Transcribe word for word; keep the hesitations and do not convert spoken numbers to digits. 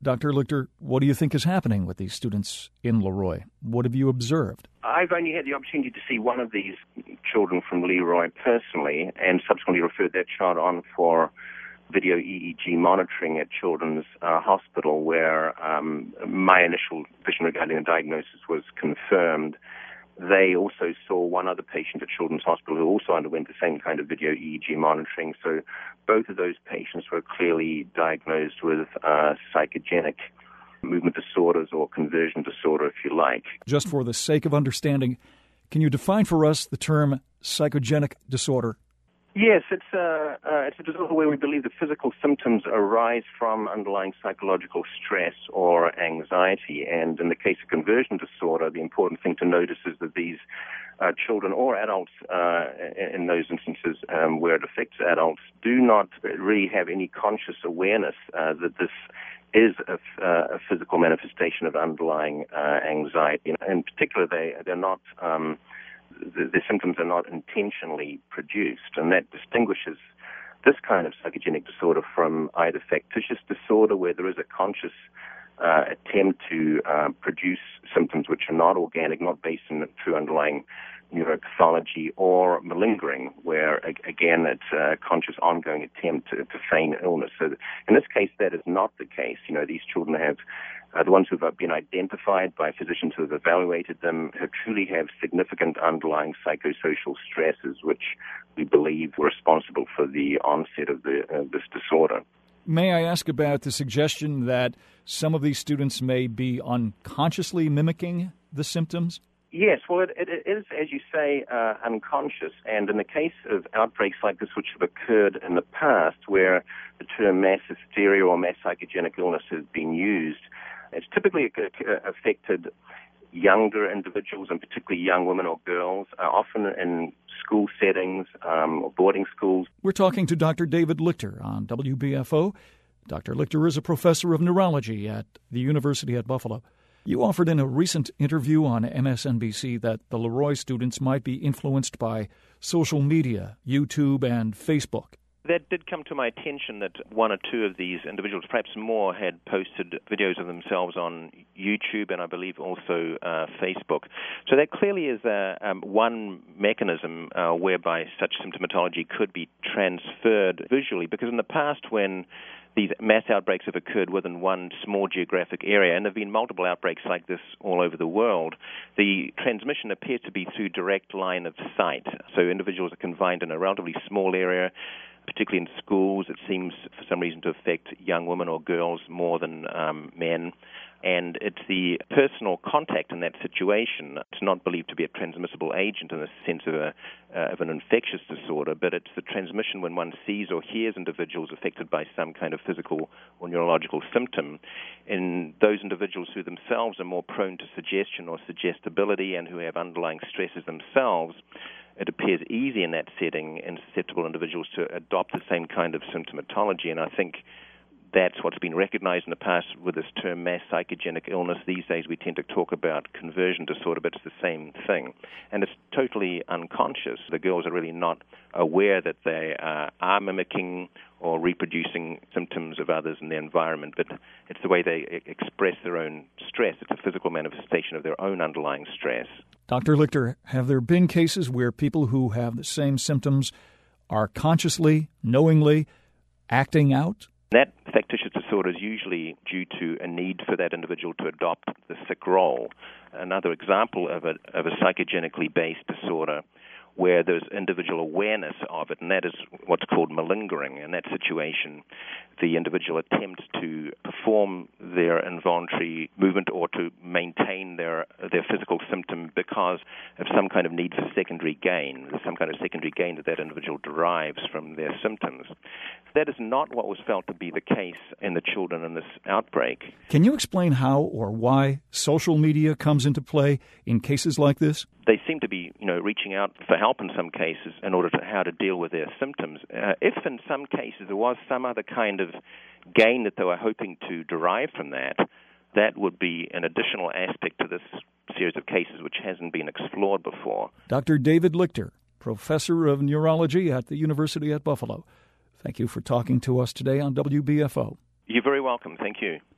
Doctor Lichter, what do you think is happening with these students in Leroy? What have you observed? I've only had the opportunity to see one of these children from Leroy personally, and subsequently referred that child on for video E E G monitoring at Children's uh, Hospital, where um, my initial vision regarding the diagnosis was confirmed. They also saw one other patient at Children's Hospital who also underwent the same kind of video E E G monitoring. So both of those patients were clearly diagnosed with uh, psychogenic movement disorders or conversion disorder, if you like. Just for the sake of understanding, can you define for us the term psychogenic disorder? Yes, it's a, uh, it's a disorder where we believe the physical symptoms arise from underlying psychological stress or anxiety. And in the case of conversion disorder, the important thing to notice is that these uh, children or adults, uh, in those instances um, where it affects adults, do not really have any conscious awareness uh, that this is a, uh, a physical manifestation of underlying uh, anxiety. In particular, they, they're not... Um, The, the symptoms are not intentionally produced, and that distinguishes this kind of psychogenic disorder from either factitious disorder, where there is a conscious uh, attempt to uh, produce symptoms which are not organic, not based on true underlying neuropathology, or malingering, where, again, it's a conscious ongoing attempt to, to feign illness. So in this case, that is not the case. You know, these children have, uh, the ones who have been identified by physicians who have evaluated them, who truly have significant underlying psychosocial stresses, which we believe were responsible for the onset of the, uh, this disorder. May I ask about the suggestion that some of these students may be unconsciously mimicking the symptoms? Yes, well, it, it is, as you say, uh, unconscious. And in the case of outbreaks like this, which have occurred in the past, where the term mass hysteria or mass psychogenic illness has been used, it's typically affected younger individuals, and particularly young women or girls, uh, often in school settings um, or boarding schools. We're talking to Doctor David Lichter on W B F O. Doctor Lichter is a professor of neurology at the University at Buffalo. You offered in a recent interview on M S N B C that the Leroy students might be influenced by social media, YouTube and Facebook. That did come to my attention that one or two of these individuals, perhaps more, had posted videos of themselves on YouTube and I believe also uh, Facebook. So that clearly is uh, um, one mechanism uh, whereby such symptomatology could be transferred visually, because in the past when these mass outbreaks have occurred within one small geographic area, and there have been multiple outbreaks like this all over the world, the transmission appears to be through direct line of sight. So individuals are confined in a relatively small area, particularly in schools. It seems for some reason to affect young women or girls more than um, men. And it's the personal contact in that situation. It's not believed to be a transmissible agent in the sense of, a, uh, of an infectious disorder, but it's the transmission when one sees or hears individuals affected by some kind of physical or neurological symptom. In those individuals who themselves are more prone to suggestion or suggestibility and who have underlying stresses themselves, it appears easy in that setting in susceptible individuals to adopt the same kind of symptomatology. And I think that's what's been recognized in the past with this term mass psychogenic illness. These days we tend to talk about conversion disorder, but it's the same thing. And it's totally unconscious. The girls are really not aware that they uh, are mimicking or reproducing symptoms of others in their environment, but it's the way they e- express their own stress. It's a physical manifestation of their own underlying stress. Doctor Lichter, have there been cases where people who have the same symptoms are consciously, knowingly acting out? That factitious disorder is usually due to a need for that individual to adopt the sick role. Another example of a, of a psychogenically based disorder where there's individual awareness of it, and that is what's called malingering. In that situation, the individual attempts to perform their involuntary movement or to maintain their their physical symptom because of some kind of need for secondary gain, some kind of secondary gain that that individual derives from their symptoms. That is not what was felt to be the case in the children in this outbreak. Can you explain how or why social media comes into play in cases like this? They seem to be, you know, reaching out for help in some cases in order to how to deal with their symptoms. Uh, if in some cases there was some other kind of gain that they were hoping to derive from that, that would be an additional aspect to this series of cases which hasn't been explored before. Doctor David Lichter, professor of neurology at the University at Buffalo. Thank you for talking to us today on W B F O. You're very welcome. Thank you.